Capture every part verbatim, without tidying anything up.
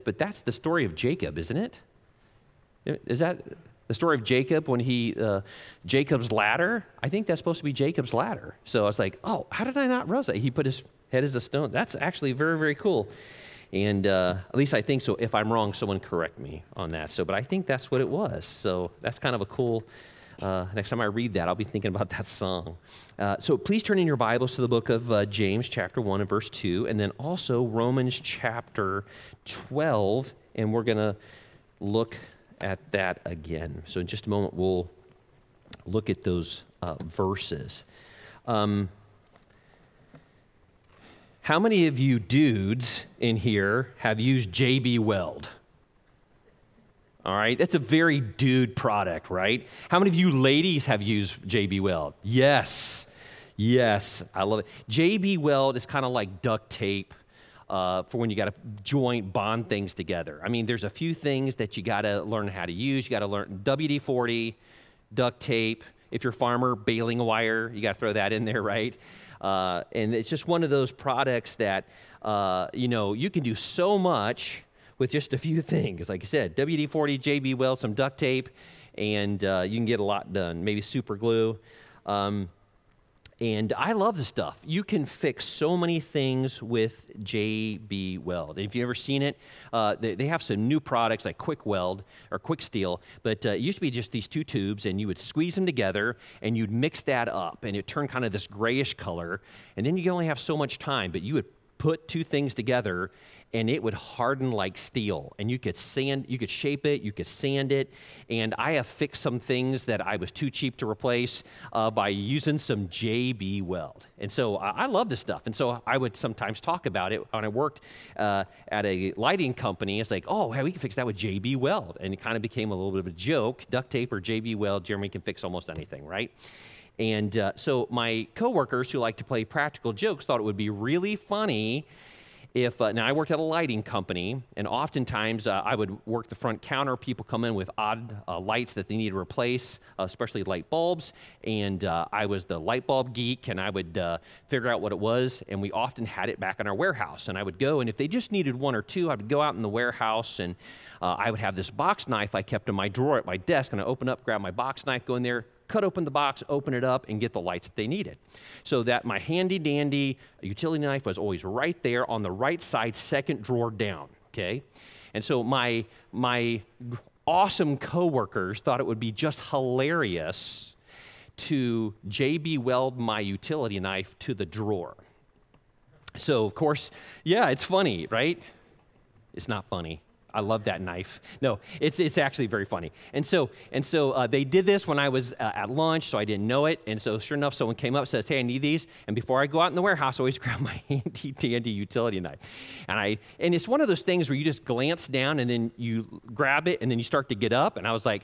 but that's the story of Jacob, isn't it? Is that the story of Jacob when he, uh, Jacob's ladder? I think that's supposed to be Jacob's ladder. So I was like, oh, how did I not realize that? He put his head as a stone. That's actually very, very cool. And uh, at least I think so. If I'm wrong, someone correct me on that. So, but I think that's what it was. So that's kind of a cool, uh, next time I read that, I'll be thinking about that song. Uh, so please turn in your Bibles to the book of uh, James, chapter one and verse two, and then also Romans chapter twelve, and we're going to look at that again. So in just a moment, we'll look at those uh, verses. Um, how many of you dudes in here have used J B Weld? All right, that's a very dude product, right? How many of you ladies have used J B Weld? Yes, yes, I love it. J B Weld is kind of like duct tape. Uh, for when you got to joint bond things together. I mean, there's a few things that you got to learn how to use. You got to learn W D forty, duct tape. If you're a farmer, baling wire, you got to throw that in there, right? Uh, and it's just one of those products that, uh, you know, you can do so much with just a few things. Like I said, W D forty, J B Weld, some duct tape, and uh, you can get a lot done. Maybe super glue. Um, And I love this stuff. You can fix so many things with J B Weld. If you've ever seen it, uh, they, they have some new products like Quick Weld or Quick Steel, but uh, it used to be just these two tubes, and you would squeeze them together, and you'd mix that up, and it turned kind of this grayish color, and then you only have so much time, but you would put two things together, and it would harden like steel, and you could sand, you could shape it, you could sand it, and I have fixed some things that I was too cheap to replace uh, by using some J B Weld, and so I, I love this stuff, and so I would sometimes talk about it when I worked uh, at a lighting company. It's like, oh, hey, we can fix that with J B Weld, and it kind of became a little bit of a joke. Duct tape or J B Weld, Jeremy can fix almost anything, right? And uh, so my coworkers who like to play practical jokes thought it would be really funny if, uh, now I worked at a lighting company, and oftentimes uh, I would work the front counter. People come in with odd uh, lights that they need to replace, uh, especially light bulbs, and uh, I was the light bulb geek, and I would uh, figure out what it was, and we often had it back in our warehouse, and I would go, and if they just needed one or two, I would go out in the warehouse, and uh, I would have this box knife I kept in my drawer at my desk, and I open up, grab my box knife, go in there, cut open the box, open it up, and get the lights that they needed. So that my handy-dandy utility knife was always right there on the right side, second drawer down, okay? And so my, my awesome coworkers thought it would be just hilarious to J B Weld my utility knife to the drawer. So, of course, yeah, it's funny, right? It's not funny. I love that knife. No, it's it's actually very funny. And so and so uh, they did this when I was uh, at lunch, so I didn't know it. And so sure enough, someone came up and says, hey, I need these. And before I go out in the warehouse, I always grab my handy dandy utility knife. And I and it's one of those things where you just glance down and then you grab it and then you start to get up. And I was like,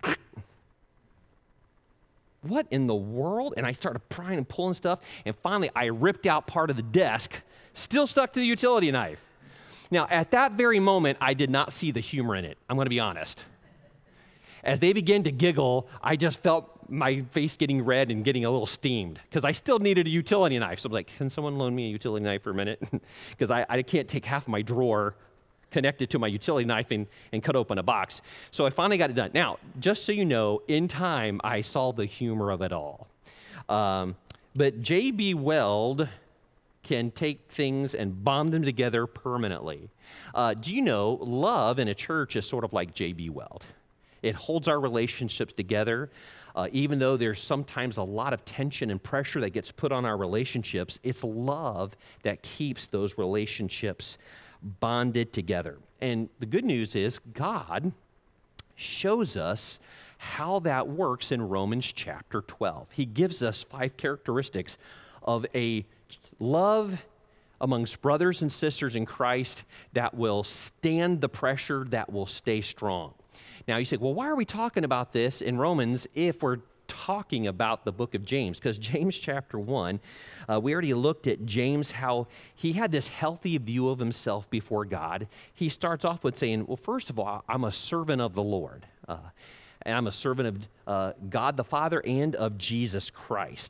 what in the world? And I started prying and pulling stuff. And finally, I ripped out part of the desk, still stuck to the utility knife. Now, at that very moment, I did not see the humor in it. I'm going to be honest. As they began to giggle, I just felt my face getting red and getting a little steamed because I still needed a utility knife. So I was like, can someone loan me a utility knife for a minute? Because I, I can't take half my drawer connected to my utility knife and, and cut open a box. So I finally got it done. Now, just so you know, in time, I saw the humor of it all. Um, but J B Weld can take things and bond them together permanently. Uh, do you know, love in a church is sort of like J B Weld. It holds our relationships together. Uh, even though there's sometimes a lot of tension and pressure that gets put on our relationships, it's love that keeps those relationships bonded together. And the good news is God shows us how that works in Romans chapter twelve. He gives us five characteristics of a love amongst brothers and sisters in Christ that will stand the pressure, that will stay strong. Now you say, well, why are we talking about this in Romans if we're talking about the book of James? Because James chapter one, uh, we already looked at James, how he had this healthy view of himself before God. He starts off with saying, well, first of all, I'm a servant of the Lord. Uh, and I'm a servant of uh, God the Father and of Jesus Christ.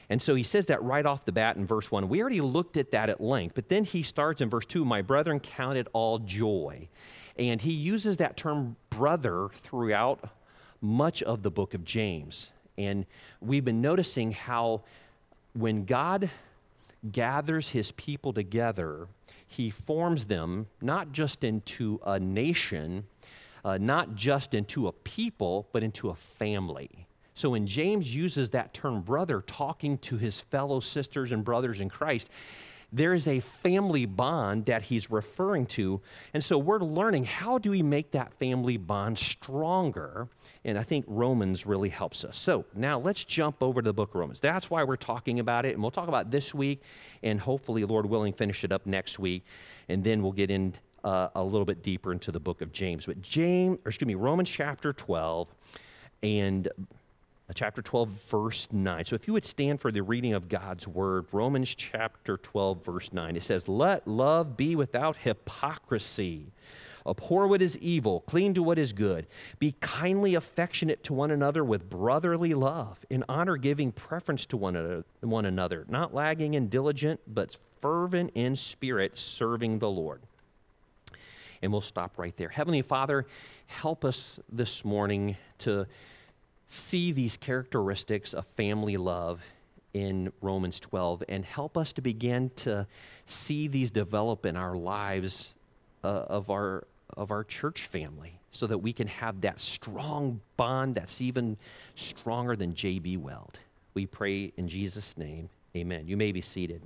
And so he says that right off the bat in verse one. We already looked at that at length, but then he starts in verse two, my brethren, count it all joy. And he uses that term brother throughout much of the book of James. And we've been noticing how when God gathers his people together, he forms them not just into a nation, uh, not just into a people, but into a family. So when James uses that term brother, talking to his fellow sisters and brothers in Christ, there is a family bond that he's referring to. And so we're learning, how do we make that family bond stronger? And I think Romans really helps us. So now let's jump over to the book of Romans. That's why we're talking about it. And we'll talk about it this week, and hopefully, Lord willing, finish it up next week. And then we'll get in uh, a little bit deeper into the book of James. But James, or excuse me, Romans chapter twelve and chapter twelve, verse nine. So if you would stand for the reading of God's word, Romans chapter twelve, verse nine. It says, let love be without hypocrisy. Abhor what is evil, cling to what is good. Be kindly affectionate to one another with brotherly love, in honor giving preference to one one another, not lagging and diligent, but fervent in spirit, serving the Lord. And we'll stop right there. Heavenly Father, help us this morning to see these characteristics of family love in Romans twelve, and help us to begin to see these develop in our lives uh, of our of our church family, so that we can have that strong bond that's even stronger than J B. Weld. We pray in Jesus' name, amen. You may be seated.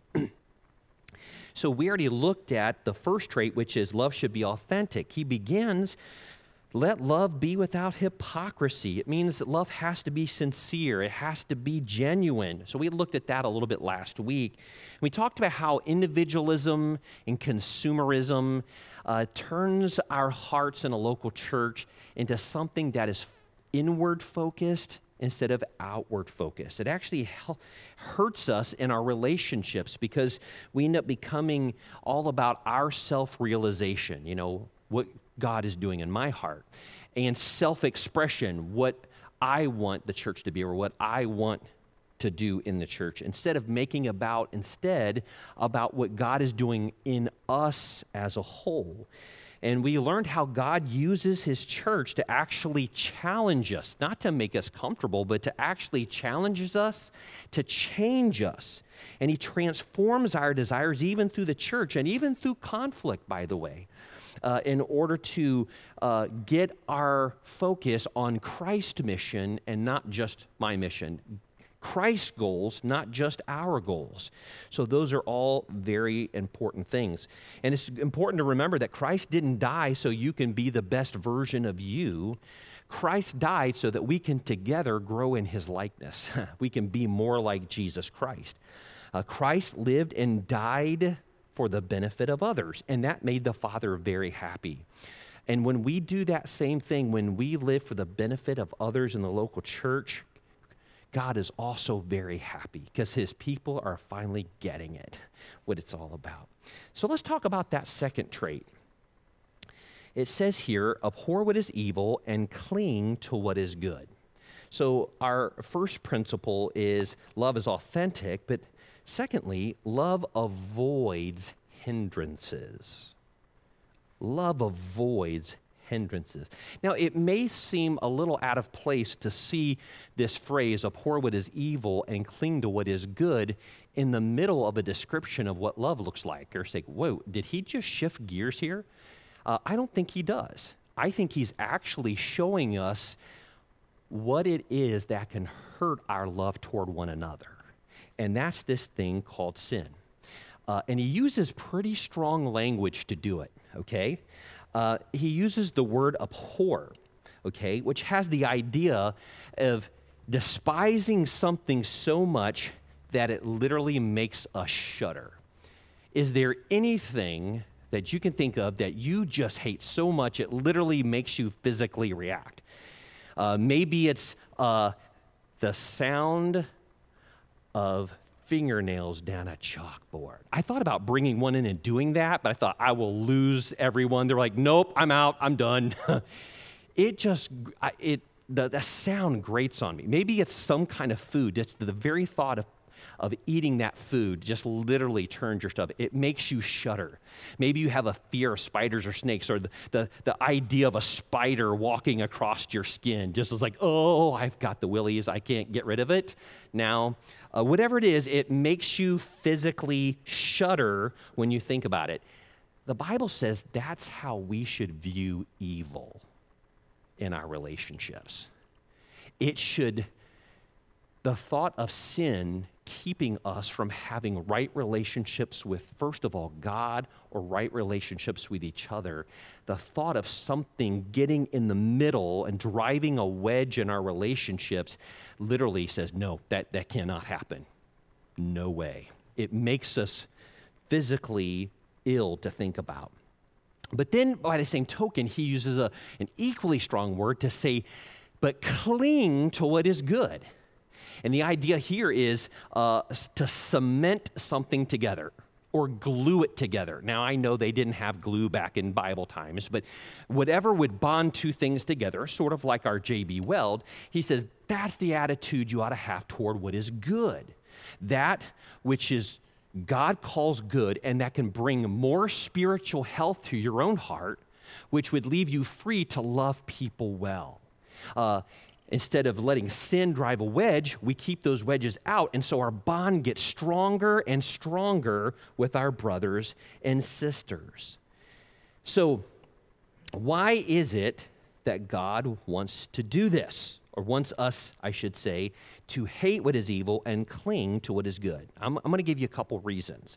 So we already looked at the first trait, which is love should be authentic. He begins, let love be without hypocrisy. It means that love has to be sincere. It has to be genuine. So we looked at that a little bit last week. We talked about how individualism and consumerism uh, turns our hearts in a local church into something that is inward focused instead of outward focused. It actually hel- hurts us in our relationships, because we end up becoming all about our self-realization, you know, what God is doing in my heart, and self-expression, what I want the church to be or what I want to do in the church, instead of making about instead about what God is doing in us as a whole. And we learned how God uses his church to actually challenge us, not to make us comfortable, but to actually challenge us, to change us. And he transforms our desires even through the church and even through conflict, by the way. Uh, in order to uh, get our focus on Christ's mission and not just my mission. Christ's goals, not just our goals. So those are all very important things. And it's important to remember that Christ didn't die so you can be the best version of you. Christ died so that we can together grow in his likeness. We can be more like Jesus Christ. Uh, Christ lived and died for the benefit of others, and that made the Father very happy. And when we do that same thing, when we live for the benefit of others in the local church, God is also very happy, because his people are finally getting it, what it's all about. So let's talk about that second trait. It says here, abhor what is evil and cling to what is good. So our first principle is love is authentic, but secondly, love avoids hindrances. Love avoids hindrances. Now, it may seem a little out of place to see this phrase, abhor what is evil and cling to what is good, in the middle of a description of what love looks like. Or say, whoa, did he just shift gears here? Uh, I don't think he does. I think he's actually showing us what it is that can hurt our love toward one another. And that's this thing called sin. Uh, and he uses pretty strong language to do it, okay? Uh, he uses the word abhor, okay, which has the idea of despising something so much that it literally makes us shudder. Is there anything that you can think of that you just hate so much it literally makes you physically react? Uh, maybe it's uh, the sound of fingernails down a chalkboard. I thought about bringing one in and doing that, but I thought I will lose everyone. They're like, nope, I'm out, I'm done. It just, it the, the sound grates on me. Maybe it's some kind of food. It's the very thought of of eating that food just literally turns your stomach. It makes you shudder. Maybe you have a fear of spiders or snakes, or the, the, the idea of a spider walking across your skin just is like, oh, I've got the willies. I can't get rid of it. Now, uh, whatever it is, it makes you physically shudder when you think about it. The Bible says that's how we should view evil in our relationships. It should, the thought of sin keeping us from having right relationships with, first of all, God, or right relationships with each other, the thought of something getting in the middle and driving a wedge in our relationships literally says, no, that, that cannot happen. No way. It makes us physically ill to think about. But then, by the same token, he uses a, an equally strong word to say, but cling to what is good. And the idea here is uh, to cement something together or glue it together. Now, I know they didn't have glue back in Bible times, but whatever would bond two things together, sort of like our J B Weld, he says that's the attitude you ought to have toward what is good. That which is God calls good, and that can bring more spiritual health to your own heart, which would leave you free to love people well. Uh, instead of letting sin drive a wedge, we keep those wedges out, and so our bond gets stronger and stronger with our brothers and sisters. So, why is it that God wants to do this? Or wants us, I should say, to hate what is evil and cling to what is good. I'm, I'm going to give you a couple reasons.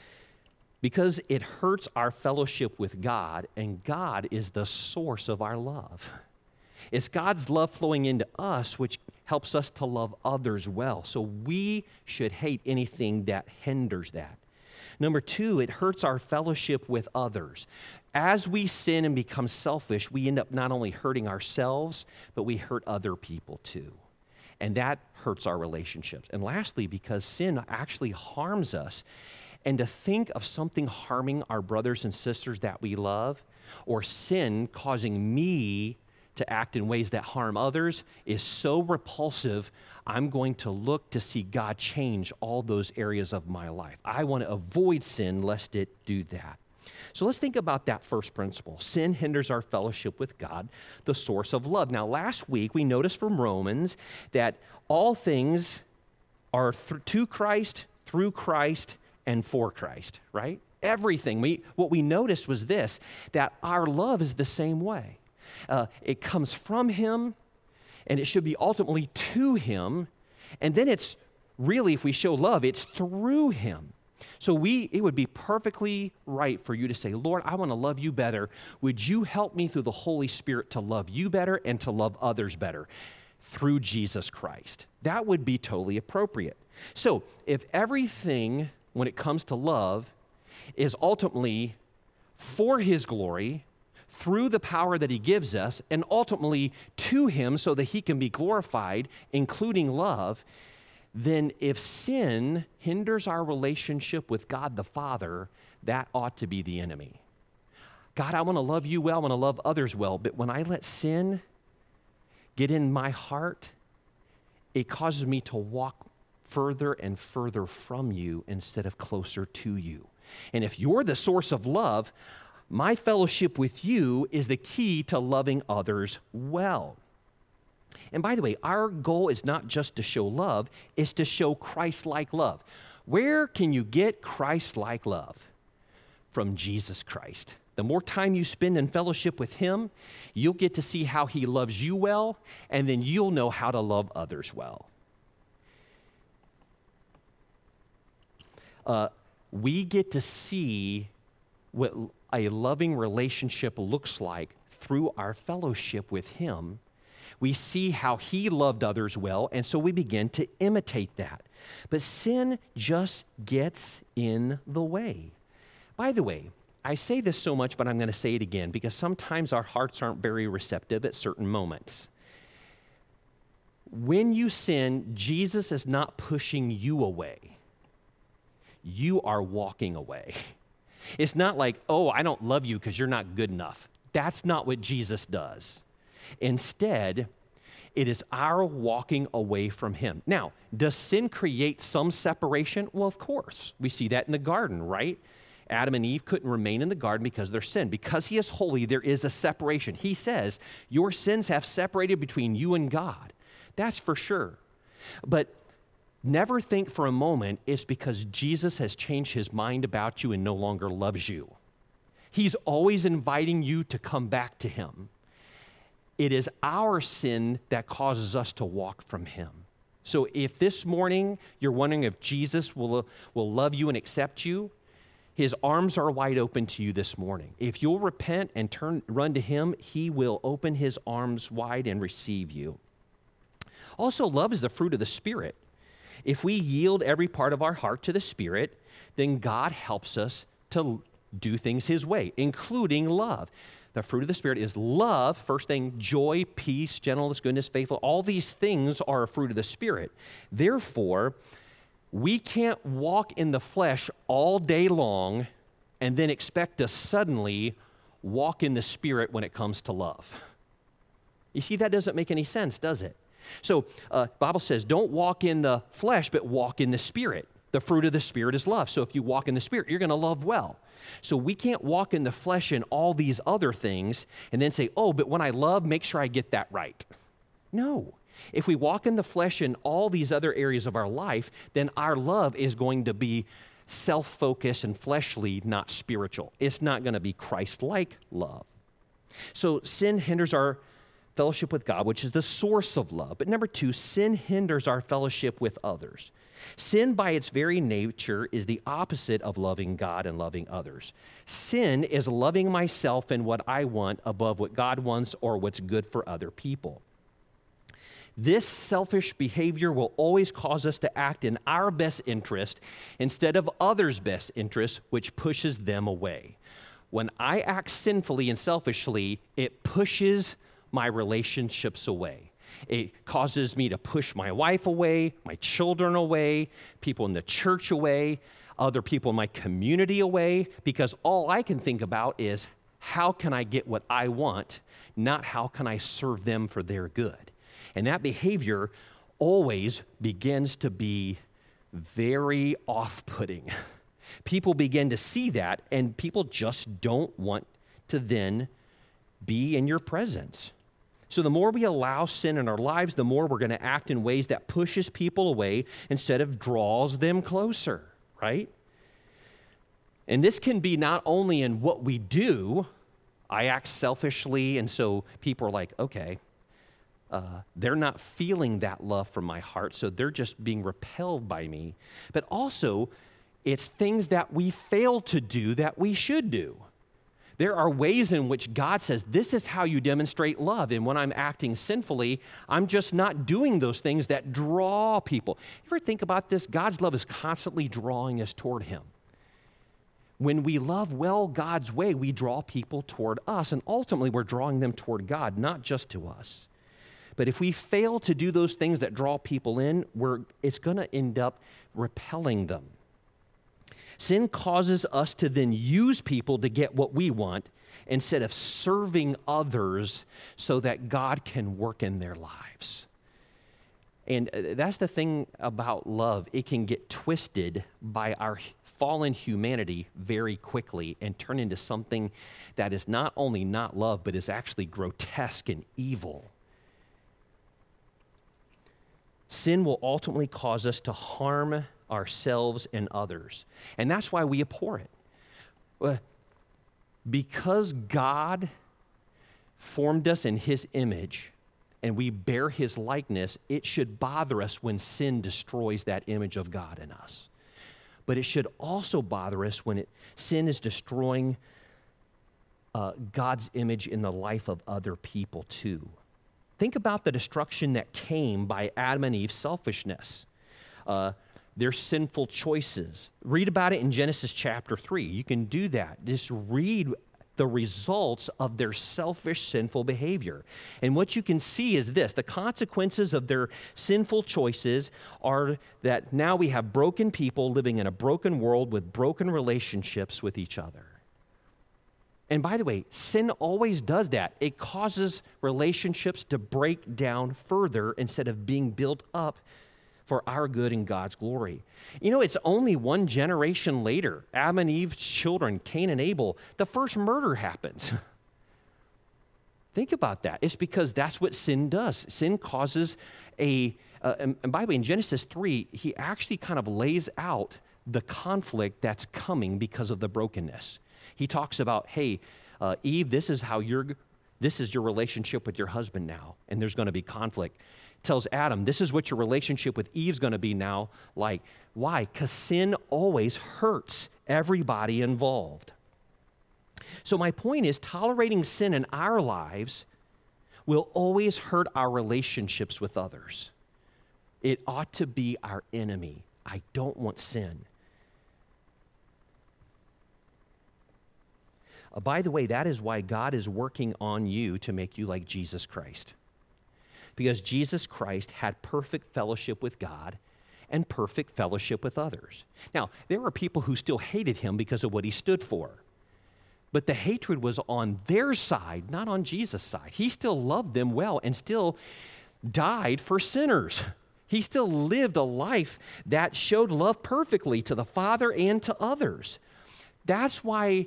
Because it hurts our fellowship with God, and God is the source of our love. It's God's love flowing into us, which helps us to love others well. So we should hate anything that hinders that. Number two, it hurts our fellowship with others. As we sin and become selfish, we end up not only hurting ourselves, but we hurt other people too. And that hurts our relationships. And lastly, because sin actually harms us, and to think of something harming our brothers and sisters that we love, or sin causing me to act in ways that harm others, is so repulsive. I'm going to look to see God change all those areas of my life. I want to avoid sin lest it do that. So let's think about that first principle. Sin hinders our fellowship with God, the source of love. Now, last week we noticed from Romans that all things are th- to Christ, through Christ, and for Christ, right? Everything. We, what we noticed was this, that our love is the same way. Uh, it comes from Him, and it should be ultimately to Him, and then it's really, if we show love, it's through Him. So we, it would be perfectly right for you to say, Lord, I want to love you better. Would you help me through the Holy Spirit to love you better and to love others better through Jesus Christ? That would be totally appropriate. So if everything, when it comes to love, is ultimately for His glory, through the power that He gives us, and ultimately to Him so that He can be glorified, including love, then if sin hinders our relationship with God the Father, that ought to be the enemy. God, I want to love you well, I want to love others well, but when I let sin get in my heart, it causes me to walk further and further from you instead of closer to you. And if you're the source of love, my fellowship with you is the key to loving others well. And by the way, our goal is not just to show love, it's to show Christ-like love. Where can you get Christ-like love? From Jesus Christ. The more time you spend in fellowship with Him, you'll get to see how He loves you well, and then you'll know how to love others well. Uh, we get to see what a loving relationship looks like through our fellowship with Him. We see how He loved others well, and so we begin to imitate that. But sin just gets in the way. By the way, I say this so much, but I'm going to say it again, because sometimes our hearts aren't very receptive at certain moments. When you sin, Jesus is not pushing you away. You are walking away. It's not like, oh, I don't love you because you're not good enough. That's not what Jesus does. Instead, It is our walking away from him. Now, does sin create some separation? Well, of course. We see that in the garden, right? Adam and Eve couldn't remain in the garden because of their sin. Because he is holy, there is a separation. He says, your sins have separated between you and God. That's for sure. But never think for a moment it's because Jesus has changed his mind about you and no longer loves you. He's always inviting you to come back to him. It is our sin that causes us to walk from him. So if this morning you're wondering if Jesus will, will love you and accept you, his arms are wide open to you this morning. If you'll repent and turn, run to him, he will open his arms wide and receive you. Also, love is the fruit of the Spirit. If we yield every part of our heart to the Spirit, then God helps us to do things his way, including love. The fruit of the Spirit is love. First thing, joy, peace, gentleness, goodness, faithfulness. All these things are a fruit of the Spirit. Therefore, we can't walk in the flesh all day long and then expect to suddenly walk in the Spirit when it comes to love. You see, that doesn't make any sense, does it? So, uh, Bible says, don't walk in the flesh, but walk in the Spirit. The fruit of the Spirit is love. So if you walk in the Spirit, you're going to love well. So we can't walk in the flesh and all these other things and then say, oh, but when I love, make sure I get that right. No. If we walk in the flesh in all these other areas of our life, then our love is going to be self-focused and fleshly, not spiritual. It's not going to be Christ-like love. So sin hinders our fellowship with God, which is the source of love. But number two, sin hinders our fellowship with others. Sin by its very nature is the opposite of loving God and loving others. Sin is loving myself and what I want above what God wants or what's good for other people. This selfish behavior will always cause us to act in our best interest instead of others' best interest, which pushes them away. When I act sinfully and selfishly, it pushes my relationships away. It causes me to push my wife away, my children away, people in the church away, other people in my community away, because all I can think about is how can I get what I want, not how can I serve them for their good. And that behavior always begins to be very off-putting. People begin to see that, and people just don't want to then be in your presence. So the more we allow sin in our lives, the more we're going to act in ways that pushes people away instead of draws them closer, right? And this can be not only in what we do. I act selfishly, and so people are like, okay, uh, they're not feeling that love from my heart, so they're just being repelled by me. But also, it's things that we fail to do that we should do. There are ways in which God says, this is how you demonstrate love. And when I'm acting sinfully, I'm just not doing those things that draw people. You ever think about this? God's love is constantly drawing us toward him. When we love well God's way, we draw people toward us. And ultimately, we're drawing them toward God, not just to us. But if we fail to do those things that draw people in, we're, it's going to end up repelling them. Sin causes us to then use people to get what we want instead of serving others so that God can work in their lives. And that's the thing about love. It can get twisted by our fallen humanity very quickly and turn into something that is not only not love, but is actually grotesque and evil. Sin will ultimately cause us to harm ourselves and others. And that's why we abhor it. Because God formed us in his image and we bear his likeness, it should bother us when sin destroys that image of God in us. But it should also bother us when it, sin is destroying uh, God's image in the life of other people too. Think about the destruction that came by Adam and Eve's selfishness. Uh, their sinful choices. Read about it in Genesis chapter three. You can do that. Just read the results of their selfish, sinful behavior. And what you can see is this. The consequences of their sinful choices are that now we have broken people living in a broken world with broken relationships with each other. And by the way, sin always does that. It causes relationships to break down further instead of being built up for our good and God's glory. You know, it's only one generation later, Adam and Eve's children, Cain and Abel, the first murder happens. Think about that. It's because that's what sin does. Sin causes a, uh, and, and by the way, in Genesis three, he actually kind of lays out the conflict that's coming because of the brokenness. He talks about, hey, uh, Eve, this is how you're, this is your relationship with your husband now, and there's going to be conflict. Tells Adam, this is what your relationship with Eve's going to be now like. Why? Because sin always hurts everybody involved. So my point is, tolerating sin in our lives will always hurt our relationships with others. It ought to be our enemy. I don't want sin. Uh, by the way, that is why God is working on you to make you like Jesus Christ. Because Jesus Christ had perfect fellowship with God and perfect fellowship with others. Now, there were people who still hated him because of what he stood for. But the hatred was on their side, not on Jesus' side. He still loved them well and still died for sinners. He still lived a life that showed love perfectly to the Father and to others. That's why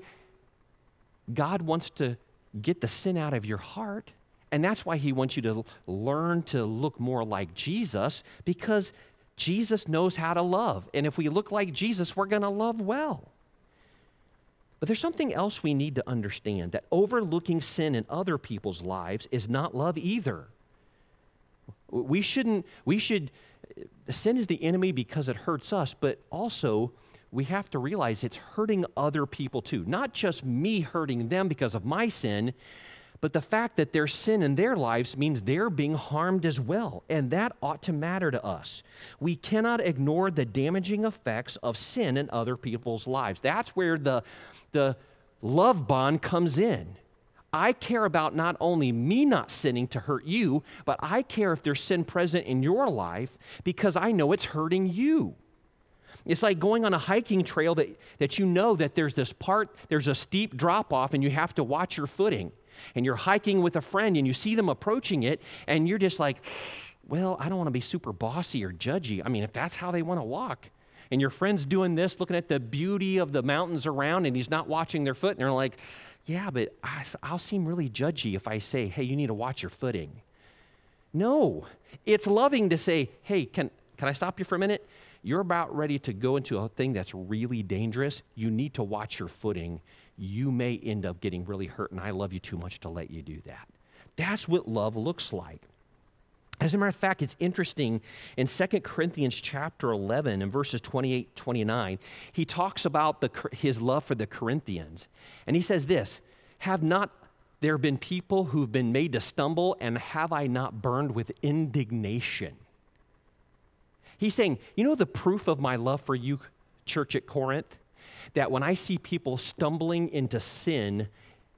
God wants to get the sin out of your heart. And that's why he wants you to learn to look more like Jesus, because Jesus knows how to love. And if we look like Jesus, we're going to love well. But there's something else we need to understand, that overlooking sin in other people's lives is not love either. We shouldn't, we should, sin is the enemy because it hurts us, but also we have to realize it's hurting other people too. Not just me hurting them because of my sin, but the fact that there's sin in their lives means they're being harmed as well, and that ought to matter to us. We cannot ignore the damaging effects of sin in other people's lives. That's where the, the love bond comes in. I care about not only me not sinning to hurt you, but I care if there's sin present in your life because I know it's hurting you. It's like going on a hiking trail that, that you know that there's this part, there's a steep drop off and you have to watch your footing. And you're hiking with a friend and you see them approaching it and you're just like, well, I don't want to be super bossy or judgy. I mean, if that's how they want to walk. And your friend's doing this, looking at the beauty of the mountains around and he's not watching their foot. And they're like, yeah, but I, I'll seem really judgy if I say, hey, you need to watch your footing. No, it's loving to say, hey, can, can I stop you for a minute? You're about ready to go into a thing that's really dangerous. You need to watch your footing. You may end up getting really hurt, and I love you too much to let you do that. That's what love looks like. As a matter of fact, it's interesting, in Second Corinthians chapter eleven, in verses twenty-eight, twenty-nine, he talks about the, his love for the Corinthians. And he says this, have not there been people who've been made to stumble, and have I not burned with indignation? He's saying, you know the proof of my love for you, church at Corinth? That when I see people stumbling into sin,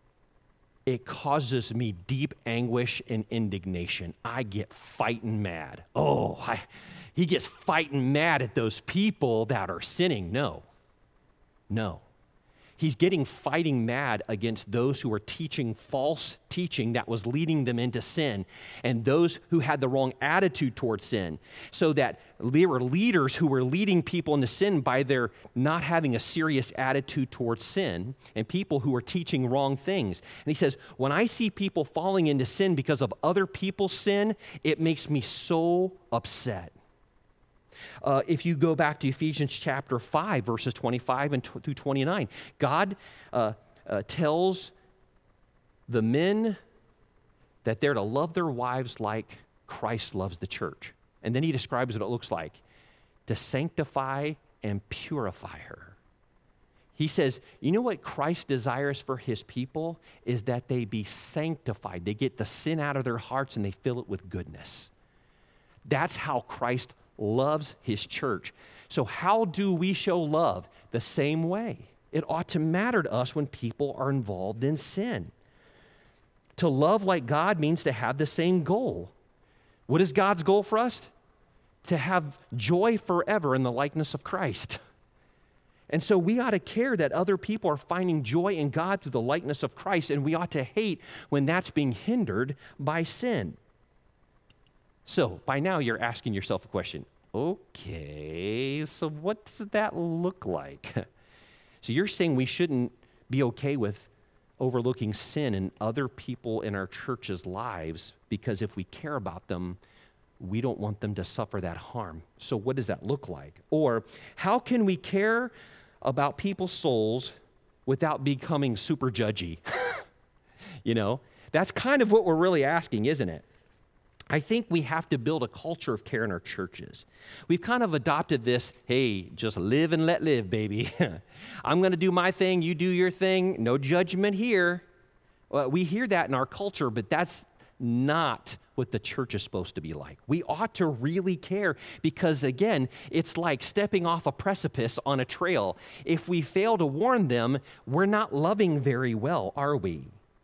it causes me deep anguish and indignation. I get fighting mad. Oh, I, he gets fighting mad at those people that are sinning. No, no. He's getting fighting mad against those who are teaching false teaching that was leading them into sin, and those who had the wrong attitude towards sin, so that there were leaders who were leading people into sin by their not having a serious attitude towards sin, and people who were teaching wrong things. And he says, when I see people falling into sin because of other people's sin, it makes me so upset. Uh, if you go back to Ephesians chapter five, verses twenty-five and through twenty-nine, God uh, uh, tells the men that they're to love their wives like Christ loves the church. And then he describes what it looks like, to sanctify and purify her. He says, you know what Christ desires for his people is that they be sanctified. They get the sin out of their hearts and they fill it with goodness. That's how Christ loves his church. So how do we show love? The same way. It ought to matter to us when people are involved in sin. To love like God means to have the same goal. What is God's goal for us? To have joy forever in the likeness of Christ. And so we ought to care that other people are finding joy in God through the likeness of Christ, and we ought to hate when that's being hindered by sin. So by now you're asking yourself a question. Okay, so what does that look like? So you're saying we shouldn't be okay with overlooking sin in other people in our church's lives because if we care about them, we don't want them to suffer that harm. So what does that look like? Or how can we care about people's souls without becoming super judgy? You know, that's kind of what we're really asking, isn't it? I think we have to build a culture of care in our churches. We've kind of adopted this, hey, just live and let live, baby. I'm going to do my thing, you do your thing, no judgment here. Well, we hear that in our culture, but that's not what the church is supposed to be like. We ought to really care because, again, it's like stepping off a precipice on a trail. If we fail to warn them, we're not loving very well, are we?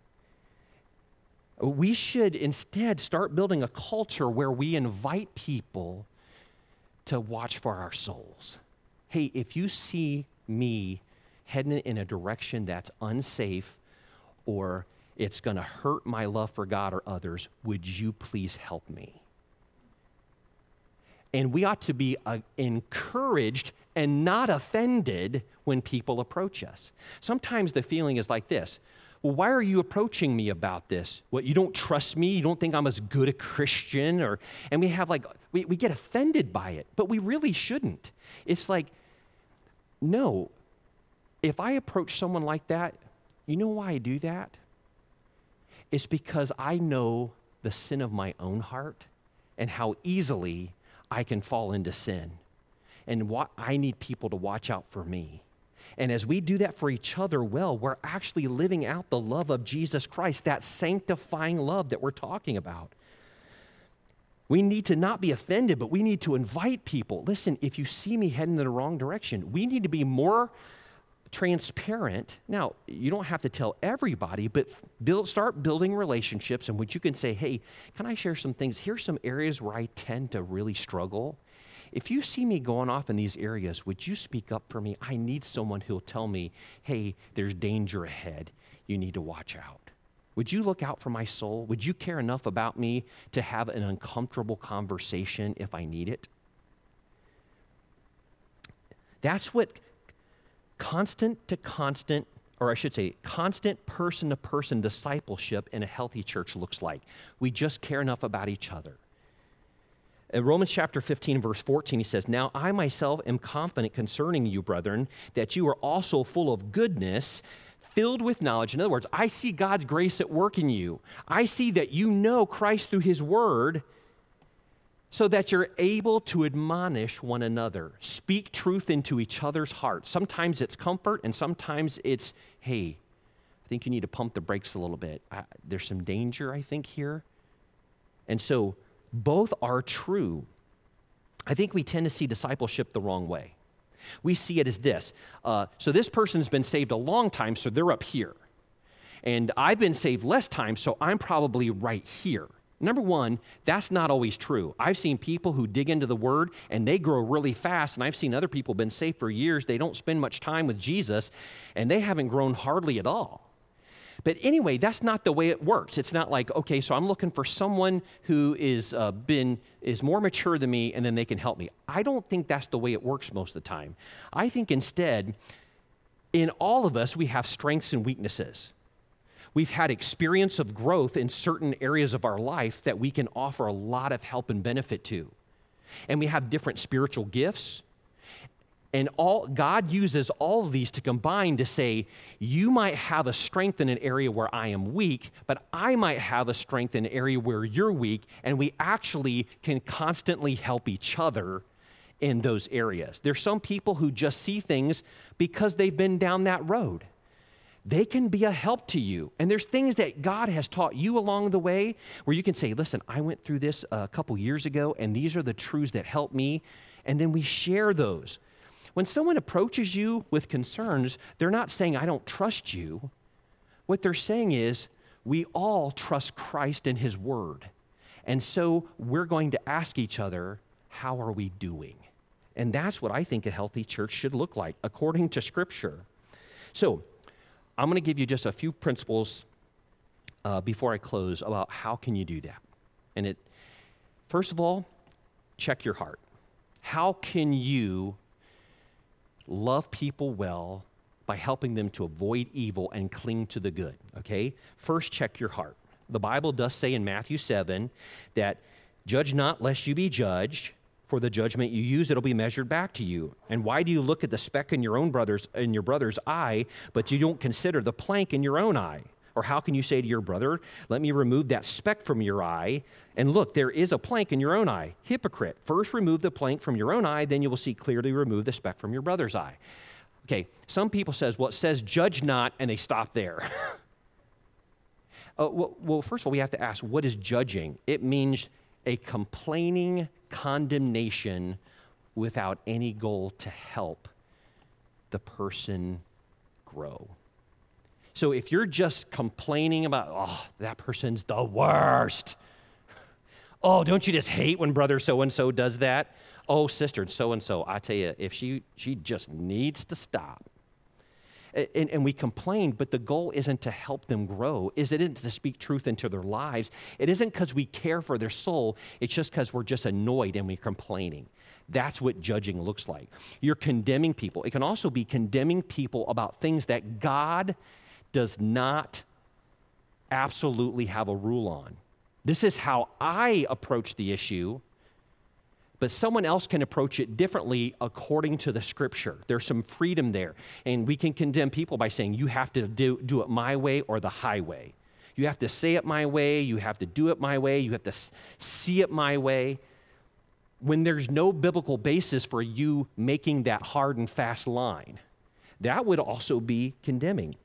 We should instead start building a culture where we invite people to watch for our souls. Hey, if you see me heading in a direction that's unsafe or it's going to hurt my love for God or others, would you please help me? And we ought to be uh, encouraged and not offended when people approach us. Sometimes the feeling is like this. Well, why are you approaching me about this? What, you don't trust me? You don't think I'm as good a Christian? Or, and we have like, we, we get offended by it, but we really shouldn't. It's like, no, if I approach someone like that, you know why I do that? It's because I know the sin of my own heart and how easily I can fall into sin. And what, I need people to watch out for me. And as we do that for each other well, we're actually living out the love of Jesus Christ, that sanctifying love that we're talking about. We need to not be offended, but we need to invite people. Listen, if you see me heading in the wrong direction, we need to be more transparent. Now, you don't have to tell everybody, but build, start building relationships in which you can say, hey, can I share some things? Here's some areas where I tend to really struggle. If you see me going off in these areas, would you speak up for me? I need someone who'll tell me, hey, there's danger ahead. You need to watch out. Would you look out for my soul? Would you care enough about me to have an uncomfortable conversation if I need it? That's what constant to constant, or I should say, constant person-to-person discipleship in a healthy church looks like. We just care enough about each other. In Romans chapter fifteen, verse fourteen, he says, now I myself am confident concerning you, brethren, that you are also full of goodness, filled with knowledge. In other words, I see God's grace at work in you. I see that you know Christ through his word so that you're able to admonish one another, speak truth into each other's hearts. Sometimes it's comfort and sometimes it's, hey, I think you need to pump the brakes a little bit. I, there's some danger, I think, here. And so both are true. I think we tend to see discipleship the wrong way. We see it as this. Uh, so this person's been saved a long time, so they're up here. And I've been saved less time, so I'm probably right here. Number one, that's not always true. I've seen people who dig into the word and they grow really fast, and I've seen other people been saved for years. They don't spend much time with Jesus, and they haven't grown hardly at all. But anyway, that's not the way it works. It's not like, okay, so I'm looking for someone who is uh, been is more mature than me, and then they can help me. I don't think that's the way it works most of the time. I think instead, in all of us, we have strengths and weaknesses. We've had experience of growth in certain areas of our life that we can offer a lot of help and benefit to. And we have different spiritual gifts. And all God uses all of these to combine to say, you might have a strength in an area where I am weak, but I might have a strength in an area where you're weak, and we actually can constantly help each other in those areas. There's some people who just see things because they've been down that road. They can be a help to you. And there's things that God has taught you along the way where you can say, listen, I went through this a couple years ago, and these are the truths that helped me. And then we share those. When someone approaches you with concerns, they're not saying, I don't trust you. What they're saying is, we all trust Christ and his word. And so we're going to ask each other, how are we doing? And that's what I think a healthy church should look like, according to Scripture. So I'm going to give you just a few principles uh, before I close about how can you do that. And it, first of all, check your heart. How can you love people well by helping them to avoid evil and cling to the good, okay? First, check your heart. The Bible does say in Matthew seven that judge not lest you be judged, for the judgment you use, it'll be measured back to you. And why do you look at the speck in your own brother's, in your brother's eye, but you don't consider the plank in your own eye? Or how can you say to your brother, let me remove that speck from your eye, and look, there is a plank in your own eye? Hypocrite, first remove the plank from your own eye, then you will see clearly remove the speck from your brother's eye. Okay, some people says, well, it says judge not, and they stop there. uh, well, well, first of all, we have to ask, what is judging? It means a complaining condemnation without any goal to help the person grow. So if you're just complaining about, oh, that person's the worst. Oh, don't you just hate when brother so-and-so does that? Oh, sister so-and-so, I tell you, if she she just needs to stop. And, and we complain, but the goal isn't to help them grow. Is it isn't to speak truth into their lives. It isn't because we care for their soul. It's just because we're just annoyed and we're complaining. That's what judging looks like. You're condemning people. It can also be condemning people about things that God does not absolutely have a rule on. This is how I approach the issue, but someone else can approach it differently according to the Scripture. There's some freedom there. And we can condemn people by saying, you have to do, do it my way or the highway. You have to say it my way. You have to do it my way. You have to see it my way. When there's no biblical basis for you making that hard and fast line, that would also be condemning.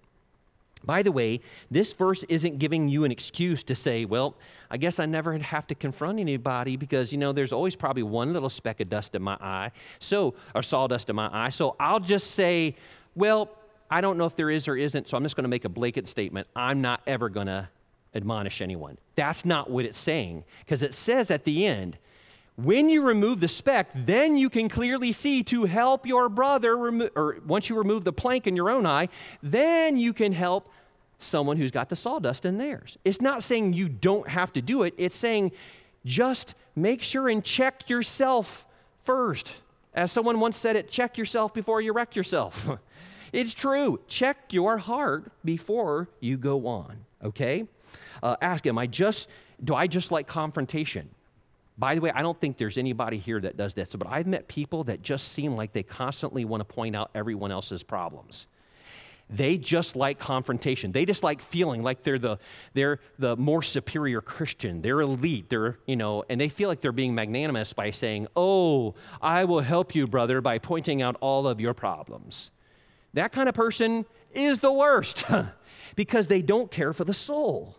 By the way, this verse isn't giving you an excuse to say, well, I guess I never have to confront anybody because, you know, there's always probably one little speck of dust in my eye, so, or sawdust in my eye, so I'll just say, well, I don't know if there is or isn't, so I'm just going to make a blanket statement. I'm not ever going to admonish anyone. That's not what it's saying, because it says at the end, when you remove the speck, then you can clearly see to help your brother, remo- or once you remove the plank in your own eye, then you can help someone who's got the sawdust in theirs. It's not saying you don't have to do it. It's saying just make sure and check yourself first. As someone once said it, check yourself before you wreck yourself. It's true. Check your heart before you go on, okay? Uh, ask him, I just, do I just like confrontation? By the way, I don't think there's anybody here that does this, but I've met people that just seem like they constantly want to point out everyone else's problems. They just like confrontation. They just like feeling like they're the they're the more superior Christian. They're elite. They're, you know, and they feel like they're being magnanimous by saying, "Oh, I will help you, brother, by pointing out all of your problems." That kind of person is the worst because they don't care for the soul.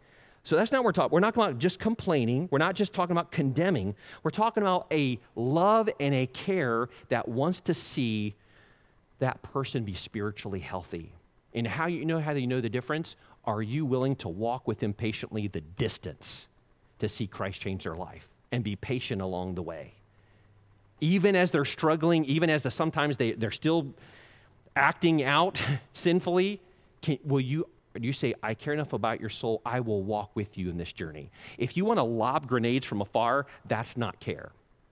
So that's not what we're talking. We're not talking about just complaining. We're not just talking about condemning. We're talking about a love and a care that wants to see that person be spiritually healthy. And how you know how you know the difference? Are you willing to walk with them patiently the distance to see Christ change their life and be patient along the way? Even as they're struggling, even as the, sometimes they, they're still acting out sinfully, can, will you you say, I care enough about your soul, I will walk with you in this journey. If you want to lob grenades from afar, that's not care.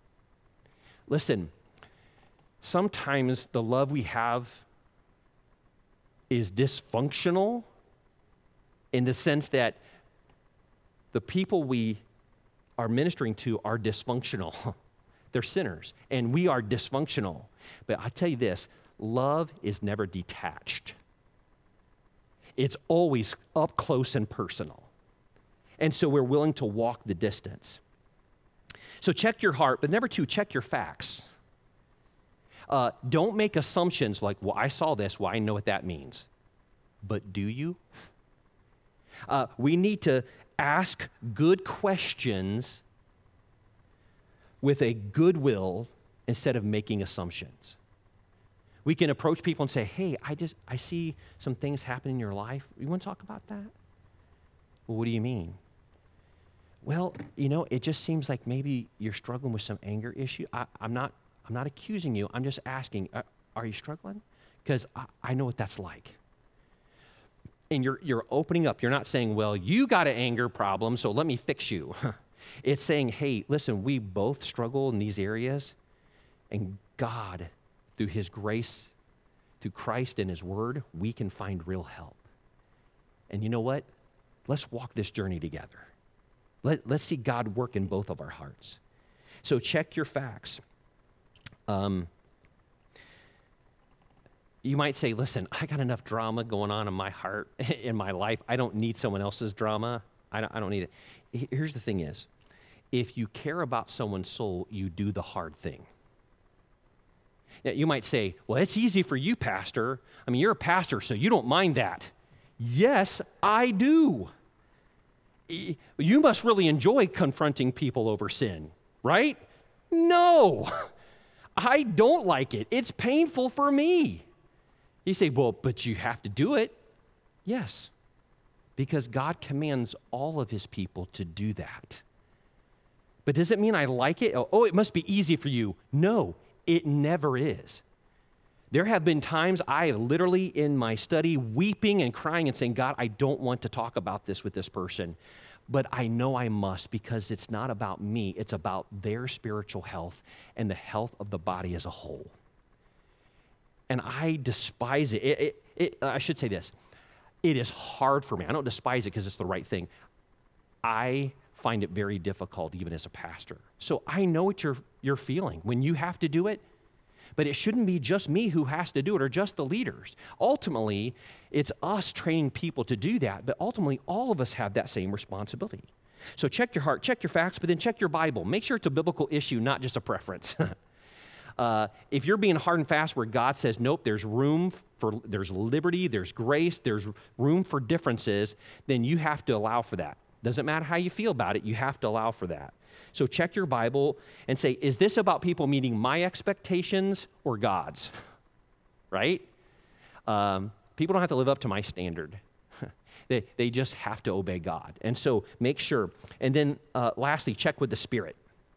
Listen, sometimes the love we have is dysfunctional in the sense that the people we are ministering to are dysfunctional. They're sinners, and we are dysfunctional. But I tell you this, love is never detached. It's always up close and personal. And so we're willing to walk the distance. So check your heart, but number two, check your facts. Uh, don't make assumptions like, well, I saw this, well, I know what that means. But do you? Uh, we need to ask good questions with a goodwill instead of making assumptions. We can approach people and say, hey, I just, I see some things happen in your life. You want to talk about that? Well, what do you mean? Well, you know, it just seems like maybe you're struggling with some anger issue. I, I'm not, I'm not accusing you. I'm just asking, uh, are you struggling? Because I, I know what that's like. And you're, you're opening up. You're not saying, well, you got an anger problem, so let me fix you. It's saying, hey, listen, we both struggle in these areas, and God, through his grace, through Christ and his word, we can find real help. And you know what? Let's walk this journey together. Let, let's see God work in both of our hearts. So check your facts. Um, you might say, listen, I got enough drama going on in my heart, in my life. I don't need someone else's drama. I don't, I don't need it. Here's the thing is, if you care about someone's soul, you do the hard thing. Now, you might say, well, it's easy for you, Pastor. I mean, you're a pastor, so you don't mind that. Yes, I do. You must really enjoy confronting people over sin, right? No, I don't like it. It's painful for me. You say, well, but you have to do it. Yes, because God commands all of his people to do that. But does it mean I like it? Oh, it must be easy for you. No, it never is. There have been times I literally in my study weeping and crying and saying, God, I don't want to talk about this with this person, but I know I must because it's not about me. It's about their spiritual health and the health of the body as a whole. And I despise it. It, it, it I should say this. It is hard for me. I don't despise it because it's the right thing. I find it very difficult even as a pastor. So I know what you're, you're feeling when you have to do it, but it shouldn't be just me who has to do it or just the leaders. Ultimately, it's us training people to do that, but ultimately all of us have that same responsibility. So check your heart, check your facts, but then check your Bible. Make sure it's a biblical issue, not just a preference. uh, if you're being hard and fast where God says, nope, there's room for, there's liberty, there's grace, there's room for differences, then you have to allow for that. Doesn't matter how you feel about it, you have to allow for that. So check your Bible and say, is this about people meeting my expectations or God's? Right? Um, people don't have to live up to my standard. they, they just have to obey God. And so make sure. And then uh, lastly, check with the Spirit.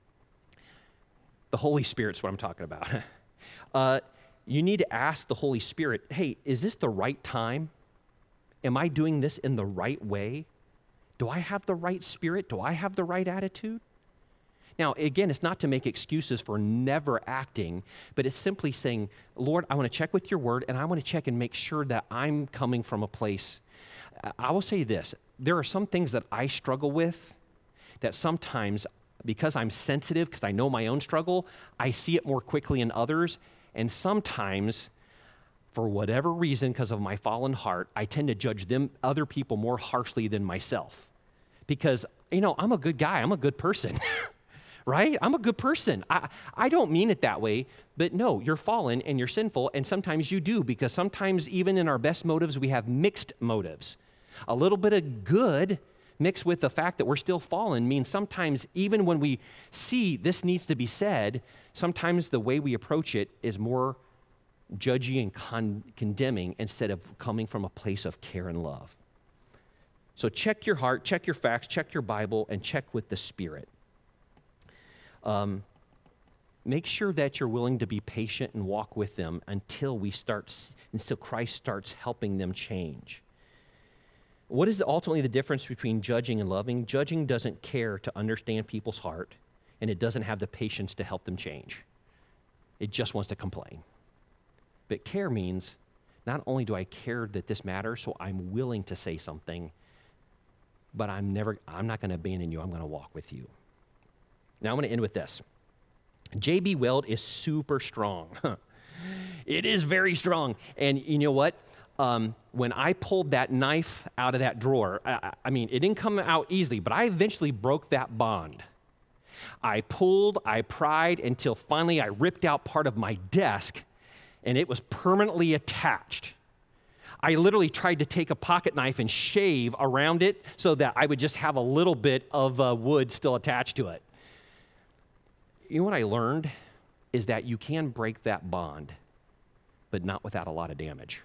The Holy Spirit's what I'm talking about. uh, you need to ask the Holy Spirit, hey, is this the right time? Am I doing this in the right way? Do I have the right spirit? Do I have the right attitude? Now, again, it's not to make excuses for never acting, but it's simply saying, Lord, I want to check with your word, and I want to check and make sure that I'm coming from a place. I will say this. There are some things that I struggle with that sometimes, because I'm sensitive, because I know my own struggle, I see it more quickly in others, and sometimes, for whatever reason, because of my fallen heart, I tend to judge them, other people more harshly than myself. Because, you know, I'm a good guy. I'm a good person, right? I'm a good person. I, I don't mean it that way, but no, you're fallen and you're sinful, and sometimes you do, because sometimes even in our best motives, we have mixed motives. A little bit of good mixed with the fact that we're still fallen means sometimes even when we see this needs to be said, sometimes the way we approach it is more judgy and con- condemning instead of coming from a place of care and love. So check your heart, check your facts, check your Bible, and check with the Spirit. Um, make sure that you're willing to be patient and walk with them until we start, until Christ starts helping them change. What is ultimately the difference between judging and loving? Judging doesn't care to understand people's heart, and it doesn't have the patience to help them change. It just wants to complain. But care means not only do I care that this matters, so I'm willing to say something, but I'm never, I'm not going to abandon you. I'm going to walk with you. Now I'm going to end with this. J B. Weld is super strong. It is very strong. And you know what? Um, when I pulled that knife out of that drawer, I, I mean, it didn't come out easily, but I eventually broke that bond. I pulled, I pried until finally I ripped out part of my desk, and it was permanently attached. I literally tried to take a pocket knife and shave around it so that I would just have a little bit of uh, wood still attached to it. You know what I learned is that you can break that bond, but not without a lot of damage.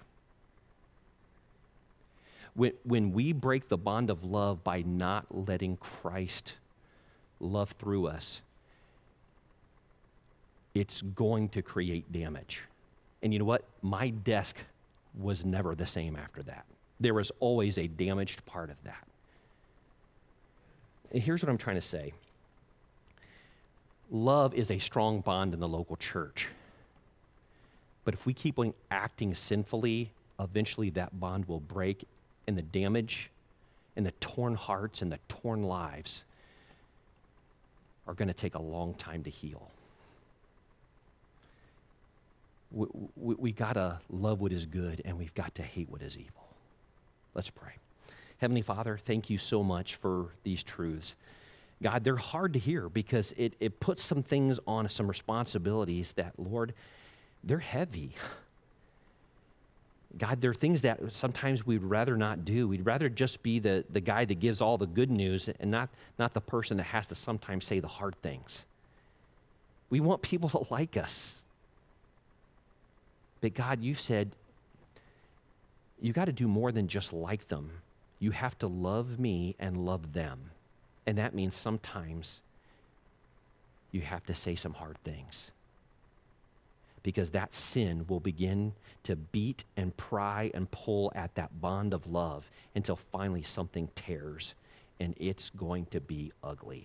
When, when we break the bond of love by not letting Christ love through us, it's going to create damage. And you know what? My desk was never the same after that. There was always a damaged part of that. And here's what I'm trying to say. Love is a strong bond in the local church. But if we keep on acting sinfully, eventually that bond will break, and the damage and the torn hearts and the torn lives are going to take a long time to heal. We, we, we got to love what is good, and we've got to hate what is evil. Let's pray. Heavenly Father, thank you so much for these truths. God, they're hard to hear because it, it puts some things on us, some responsibilities that, Lord, they're heavy. God, there are things that sometimes we'd rather not do. We'd rather just be the, the guy that gives all the good news and not, not the person that has to sometimes say the hard things. We want people to like us. But God, you said you got to do more than just like them. You have to love me and love them. And that means sometimes you have to say some hard things. Because that sin will begin to beat and pry and pull at that bond of love until finally something tears, and it's going to be ugly.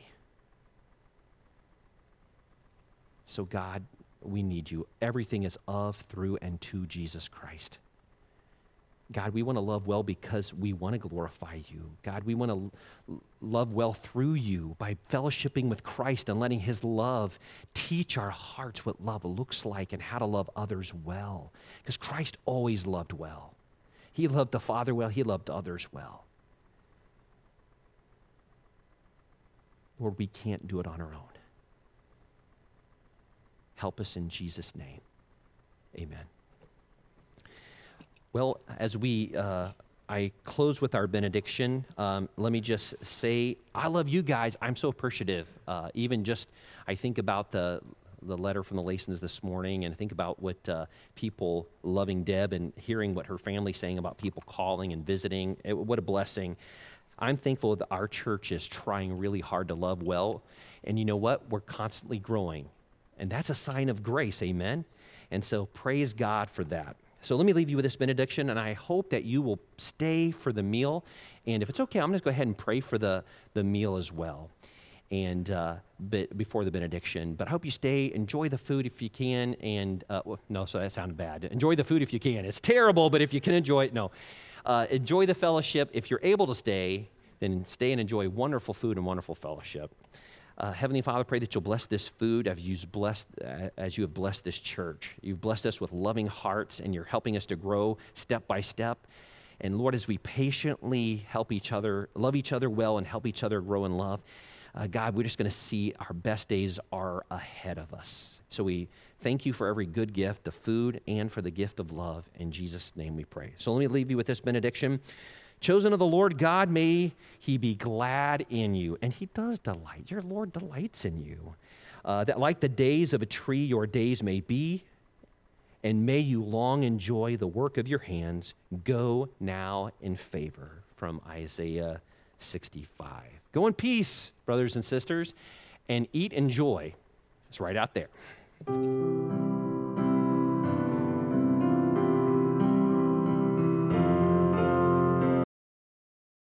So God, we need you. Everything is of, through, and to Jesus Christ. God, we want to love well because we want to glorify you. God, we want to l- love well through you by fellowshipping with Christ and letting his love teach our hearts what love looks like and how to love others well. Because Christ always loved well. He loved the Father well. He loved others well. Lord, we can't do it on our own. Help us in Jesus' name. Amen. Well, as we, uh, I close with our benediction, um, let me just say, I love you guys. I'm so appreciative. Uh, even just, I think about the the letter from the Lasons this morning and think about what uh, people loving Deb and hearing what her family's saying about people calling and visiting. It, what a blessing. I'm thankful that our church is trying really hard to love well. And you know what? We're constantly growing. And that's a sign of grace, amen? And so praise God for that. So let me leave you with this benediction, and I hope that you will stay for the meal. And if it's okay, I'm going to go ahead and pray for the, the meal as well, and uh, but before the benediction. But I hope you stay, enjoy the food if you can, and uh, well, no, so that sounded bad. Enjoy the food if you can. It's terrible, but if you can enjoy it, no. Uh, enjoy the fellowship. If you're able to stay, then stay and enjoy wonderful food and wonderful fellowship. Uh, Heavenly Father, pray that you'll bless this food as you've blessed, uh, as you have blessed this church. You've blessed us with loving hearts, and you're helping us to grow step by step. And Lord, as we patiently help each other, love each other well, and help each other grow in love, uh, God, we're just going to see our best days are ahead of us. So we thank you for every good gift, the food, and for the gift of love. In Jesus' name we pray. So let me leave you with this benediction. Chosen of the Lord God, may he be glad in you. And he does delight. Your Lord delights in you. Uh, that like the days of a tree, your days may be, and may you long enjoy the work of your hands. Go now in favor. From Isaiah sixty-five. Go in peace, brothers and sisters, and eat and joy. It's right out there.